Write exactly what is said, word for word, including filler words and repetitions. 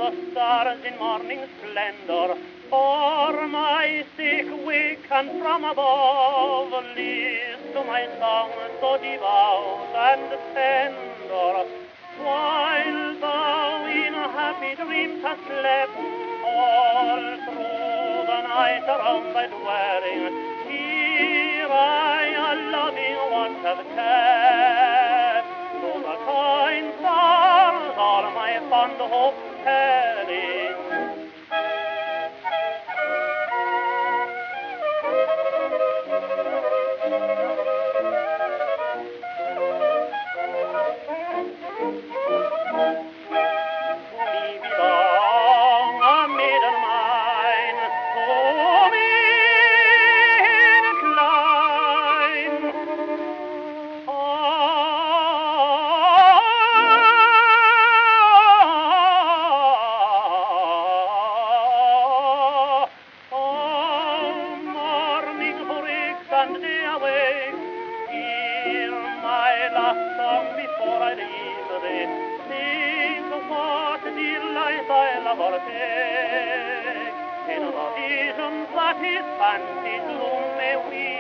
the stars in morning splendor, for my sake wake and from above list to my song so devout and tender, while thou in happy dreams hast slept all through the night around thy dwelling. Here I a loving watch have kept, to the kind stars all my fond hopes telling. And day awake, hear my last song before I leave thee. Think what delight I'll ever take in the visions that his fancy gloom may weave.